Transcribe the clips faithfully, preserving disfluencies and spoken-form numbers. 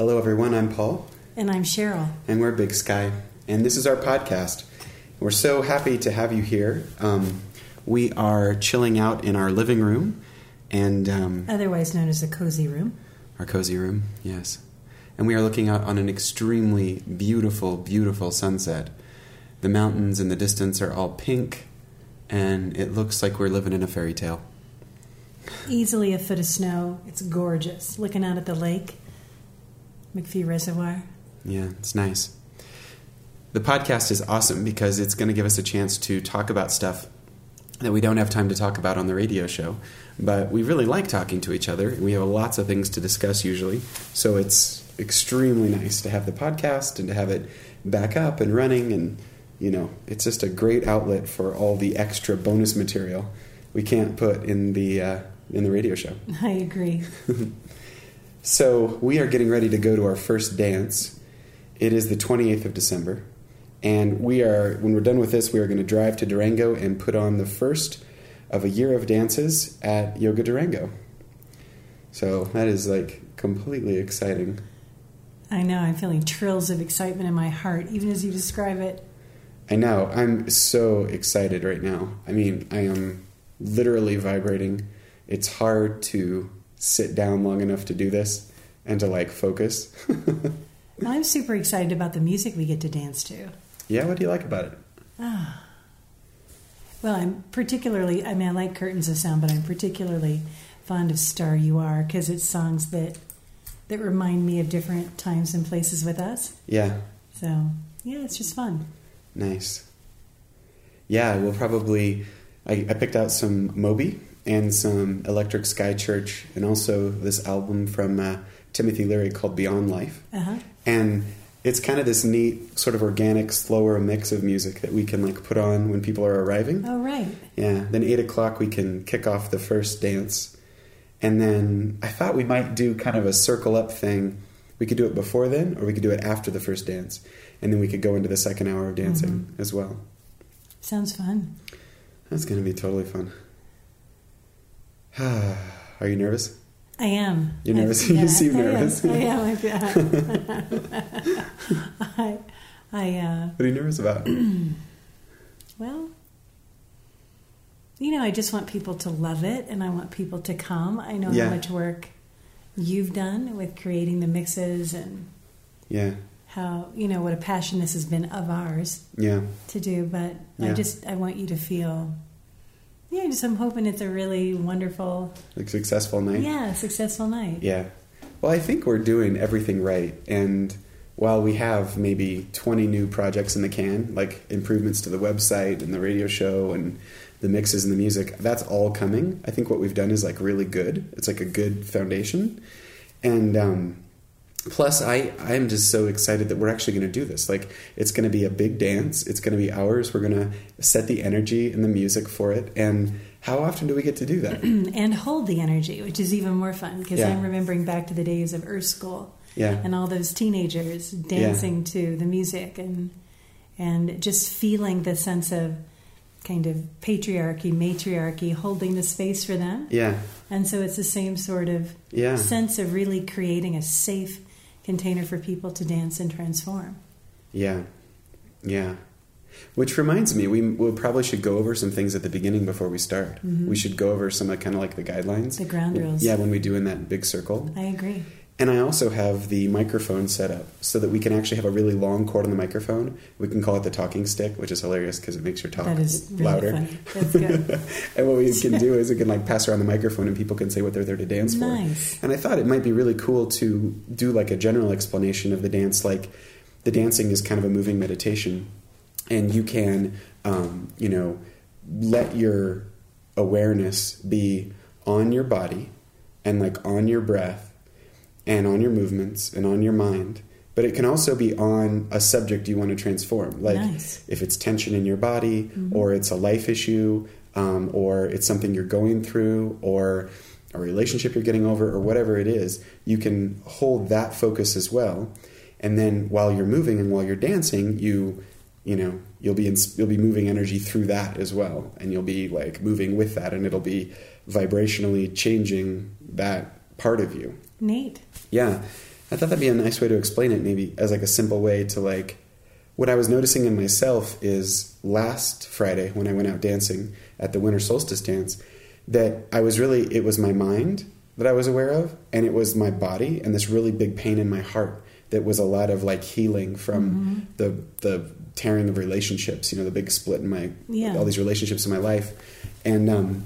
Hello, everyone. I'm Paul. And I'm Cheryl. And we're Big Sky. And this is our podcast. We're so happy to have you here. Um, we are chilling out in our living room. and um, Otherwise known as a cozy room. Our cozy room, yes. And we are looking out on an extremely beautiful, beautiful sunset. The mountains in the distance are all pink, and it looks like we're living in a fairy tale. Easily a foot of snow. It's gorgeous. Looking out at the lake. McPhee Reservoir. Yeah, it's nice. The podcast is awesome because it's going to give us a chance to talk about stuff that we don't have time to talk about on the radio show. But we really like talking to each other. We have lots of things to discuss usually. So it's extremely nice to have the podcast and to have it back up and running. And, you know, it's just a great outlet for all the extra bonus material we can't put in the uh, in the radio show. I agree. So we are getting ready to go to our first dance. It is the twenty-eighth of December. And we are, when we're done with this, we are going to drive to Durango and put on the first of a year of dances at Yoga Durango. So that is like completely exciting. I know. I'm feeling trills of excitement in my heart, even as you describe it. I know. I'm so excited right now. I mean, I am literally vibrating. It's hard to sit down long enough to do this and to like focus. I'm super excited about the music we get to dance to. Yeah, what do you like about it? Ah. Well, I'm particularly, I mean, I like Curtains of Sound, but I'm particularly fond of Star You Are because it's songs that that remind me of different times and places with us. Yeah. So, yeah, it's just fun. Nice. Yeah, we'll probably, I, I picked out some Moby and some Electric Sky Church, and also this album from uh, Timothy Leary called Beyond Life. Uh-huh. And it's kind of this neat, sort of organic, slower mix of music that we can like put on when people are arriving. Oh, right. Yeah. Then eight o'clock we can kick off the first dance. And then I thought we might do kind of a circle up thing. We could do it before then, or we could do it after the first dance. And then we could go into the second hour of dancing mm-hmm. as well. Sounds fun. That's going to be totally fun. Are you nervous? I am. You're nervous? I, yeah, you seem I nervous. Am. I am. I, I, uh, what are you nervous about? Well, you know, I just want people to love it, and I want people to come. I know yeah. how much work you've done with creating the mixes and yeah, how, you know, what a passion this has been of ours yeah. to do. But yeah. I just, I want you to feel... Yeah, just I'm hoping it's a really wonderful... Like successful night? Yeah, successful night. Yeah. Well, I think we're doing everything right. And while we have maybe twenty new projects in the can, like improvements to the website and the radio show and the mixes and the music, that's all coming. I think what we've done is like really good. It's like a good foundation. And um, plus, I, I'm just so excited that we're actually going to do this. Like, it's going to be a big dance. It's going to be ours. We're going to set the energy and the music for it. And how often do we get to do that? And hold the energy, which is even more fun, because yeah. I'm remembering back to the days of Earth School yeah. and all those teenagers dancing yeah. to the music and and just feeling the sense of kind of patriarchy, matriarchy, holding the space for them. Yeah. And so it's the same sort of yeah. sense of really creating a safe container for people to dance and transform. Yeah. Yeah. Which reminds me, we we probably should go over some things at the beginning before we start. Mm-hmm. We should go over some of kind of like the guidelines. The ground rules. Yeah, when we do in that big circle. I agree. And I also have the microphone set up so that we can actually have a really long cord on the microphone. We can call it the talking stick, which is hilarious because it makes your talk that is really louder. Funny. That's good. And what we can do is we can like pass around the microphone and people can say what they're there to dance for. Nice. And I thought it might be really cool to do like a general explanation of the dance. Like the dancing is kind of a moving meditation. And you can, um, you know, let your awareness be on your body and like on your breath and on your movements and on your mind. But it can also be on a subject you want to transform. Like nice. If it's tension in your body mm-hmm. or it's a life issue um, or it's something you're going through or a relationship you're getting over or whatever it is, you can hold that focus as well. And then while you're moving and while you're dancing, you... you know, you'll be in, you'll be moving energy through that as well, and you'll be like moving with that, and it'll be vibrationally changing that part of you. Neat. Yeah, I thought that'd be a nice way to explain it, maybe as like a simple way to like, what I was noticing in myself is last Friday when I went out dancing at the winter solstice dance, that I was really, it was my mind that I was aware of, and it was my body and this really big pain in my heart that was a lot of like healing from mm-hmm. the the tearing of relationships, you know, the big split in my, yeah. all these relationships in my life. And, um,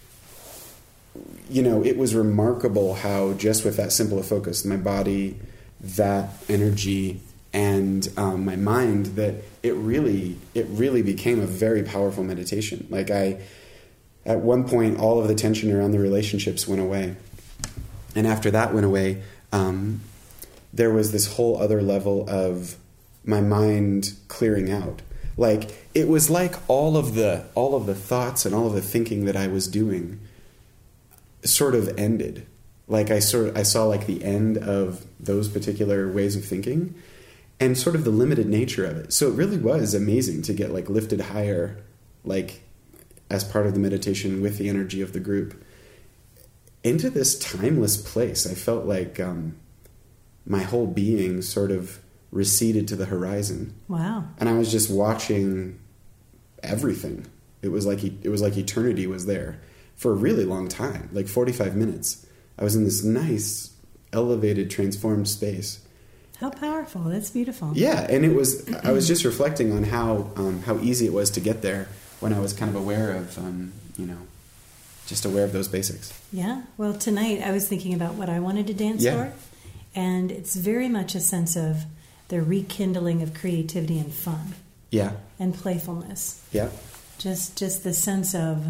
you know, it was remarkable how just with that simple a focus, my body, that energy, and um, my mind, that it really, it really became a very powerful meditation. Like I, at one point, all of the tension around the relationships went away. And after that went away, um, there was this whole other level of my mind clearing out. Like it was like all of the all of the thoughts and all of the thinking that I was doing sort of ended. Like I sort of, I saw like the end of those particular ways of thinking and sort of the limited nature of it. So it really was amazing to get like lifted higher, like as part of the meditation with the energy of the group, into this timeless place. I felt like um, my whole being sort of receded to the horizon. Wow. And I was just watching everything. It was like it was like eternity was there for a really long time, like forty-five minutes. I was in this nice, elevated, transformed space. How powerful. That's beautiful. Yeah, and it was, I was just reflecting on how um, how easy it was to get there when I was kind of aware of, um, you know, just aware of those basics. Yeah. Well, tonight I was thinking about what I wanted to dance yeah. for. And it's very much a sense of the rekindling of creativity and fun. Yeah. And playfulness. Yeah. Just just the sense of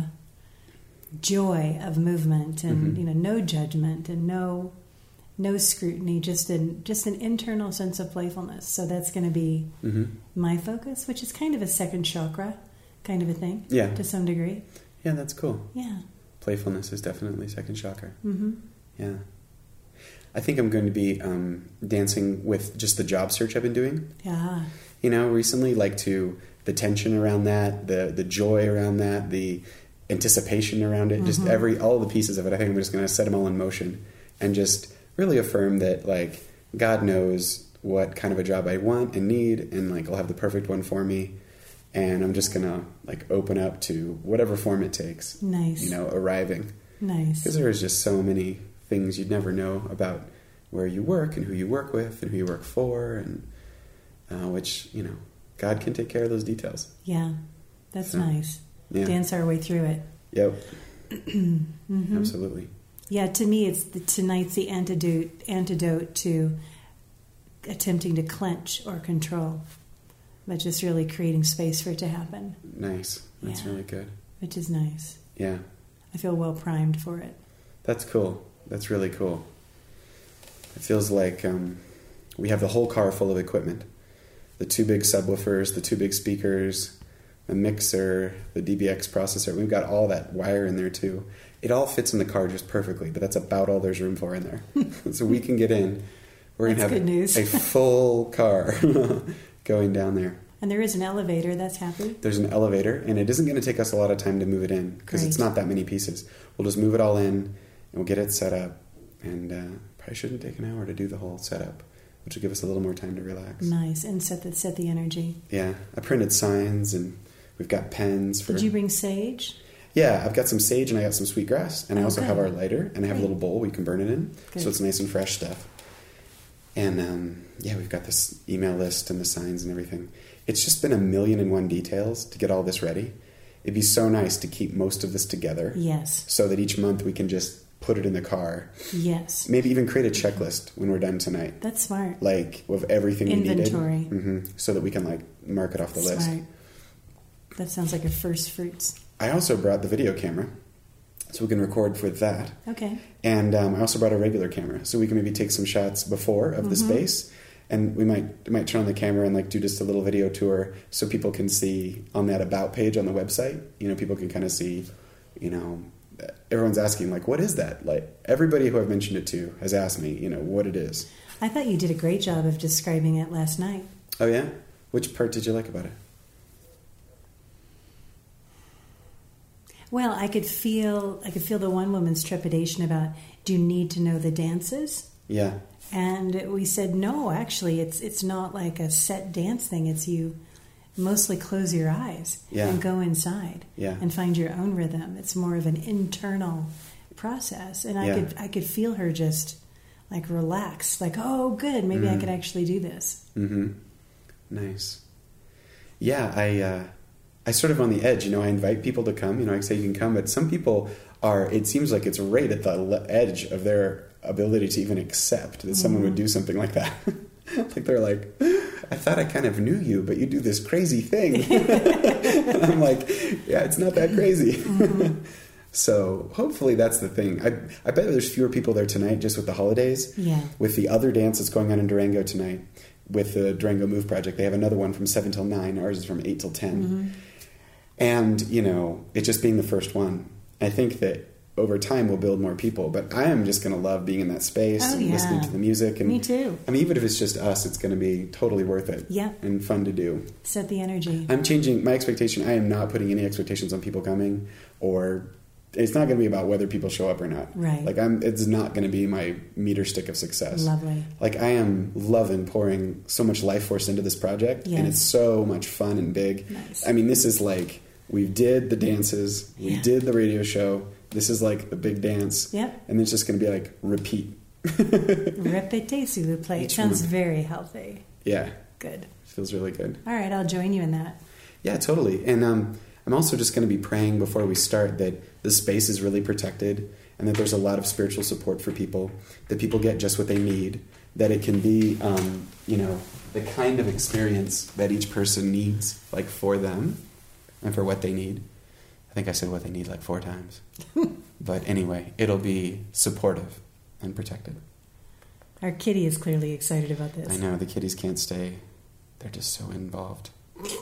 joy of movement and mm-hmm. you know, no judgment and no no scrutiny, just an just an internal sense of playfulness. So that's going to be mm-hmm. my focus, which is kind of a second chakra kind of a thing. Yeah. To some degree. Yeah, that's cool. Yeah. Playfulness is definitely second chakra. Mm-hmm. Yeah. I think I'm going to be um, dancing with just the job search I've been doing. Yeah. You know, recently, like to the tension around that, the the joy around that, the anticipation around it, mm-hmm. just every, all the pieces of it. I think I'm just going to set them all in motion and just really affirm that, like, God knows what kind of a job I want and need, and, like, I'll have the perfect one for me. And I'm just going to, like, open up to whatever form it takes. Nice. You know, arriving. Nice. Because there is just so many things you'd never know about where you work and who you work with and who you work for, and uh, which, you know, God can take care of those details. Yeah, that's so, nice. Yeah. Dance our way through it. Yep. mm-hmm. Absolutely. Yeah, to me, it's the, tonight's the antidote antidote to attempting to clench or control, but just really creating space for it to happen. Nice. That's yeah. really good. Which is nice. Yeah. I feel well primed for it. That's cool. That's really cool. It feels like um, we have the whole car full of equipment. The two big subwoofers, the two big speakers, the mixer, the D B X processor. We've got all that wire in there too. It all fits in the car just perfectly, but that's about all there's room for in there. So we can get in. We're going to have good news. a full car going down there. And there is an elevator. That's happy. There's an elevator, and it isn't going to take us a lot of time to move it in because it's not that many pieces. We'll just move it all in, and we'll get it set up. And uh, probably shouldn't take an hour to do the whole setup, which will give us a little more time to relax. Nice, and set the, set the energy. Yeah. I printed signs, and we've got pens. For... Did you bring sage? Yeah, I've got some sage, and I got some sweetgrass, and I also good. have our lighter, and I have Great. a little bowl we can burn it in, Good. so it's nice and fresh stuff. And, um, yeah, we've got this email list and the signs and everything. It's just been a million and one details to get all this ready. It'd be so nice to keep most of this together. Yes. So that each month we can just put it in the car. Yes. Maybe even create a checklist when we're done tonight. That's smart. Like, of everything Inventory. we needed. Mm-hmm. So that we can, like, mark it off the Smart. list. That sounds like a first fruits. I also brought the video camera, so we can record with that. Okay. And um, I also brought a regular camera, so we can maybe take some shots before of mm-hmm. the space. And we might we might turn on the camera and like do just a little video tour so people can see on that about page on the website. You know, people can kind of see, you know, everyone's asking, like, what is that? Like, everybody who I've mentioned it to has asked me, you know, what it is. I thought you did a great job of describing it last night. Oh, yeah? Which part did you like about it? Well, I could feel I could feel the one woman's trepidation about, do you need to know the dances? Yeah. And we said, no, actually, it's it's not like a set dance thing. It's you mostly close your eyes Yeah. and go inside Yeah. and find your own rhythm. It's more of an internal process. And I Yeah. could I could feel her just like relax, like, oh, good, maybe I Mhm. could actually do this. Mm-hmm. Nice. Yeah, I uh, I sort of on the edge. You know, I invite people to come. You know, I say you can come, but some people are. It seems like it's right at the le- edge of their ability to even accept that someone Mhm. would do something like that. Like they're like, I thought I kind of knew you, but you do this crazy thing. And I'm like, yeah, it's not that crazy. Mhm. So hopefully that's the thing. I I bet there's fewer people there tonight just with the holidays. Yeah. With the other dance that's going on in Durango tonight, with the Durango Move Project, they have another one from seven till nine. Ours is from eight till ten. Mhm. And, you know, it just being the first one, I think that over time we'll build more people. But I am just going to love being in that space Oh, and yeah. listening to the music. And Me too. I mean, even if it's just us, it's going to be totally worth it. Yeah. And fun to do. Set the energy. I'm changing my expectation. I am not putting any expectations on people coming, or it's not going to be about whether people show up or not. Right. Like I'm, it's not going to be my meter stick of success. Lovely. Like I am loving pouring so much life force into this project, Yes. and it's so much fun and big. Nice. I mean, this is like we did the dances, we Yeah. did the radio show. This is like the big dance, Yep. and it's just going to be like repeat. Répétez, s'il vous plaît. It Each sounds one. very healthy. Yeah, Good. feels really good. All right, I'll join you in that. Yeah, totally. And um, I'm also just going to be praying before we start that the space is really protected and that there's a lot of spiritual support for people, that people get just what they need, that it can be, um, you know, the kind of experience that each person needs, like for them and for what they need. I think I said what they need like four times. But anyway, it'll be supportive and protected. Our kitty is clearly excited about this. I know, the kiddies can't stay. They're just so involved. If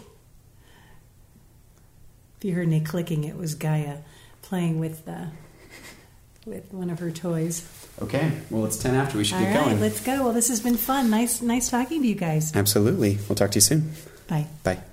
you heard any clicking, it was Gaia playing with the, with one of her toys. Okay, well, it's ten after. We should All get right, going. let's go. Well, this has been fun. Nice, nice talking to you guys. Absolutely. We'll talk to you soon. Bye. Bye.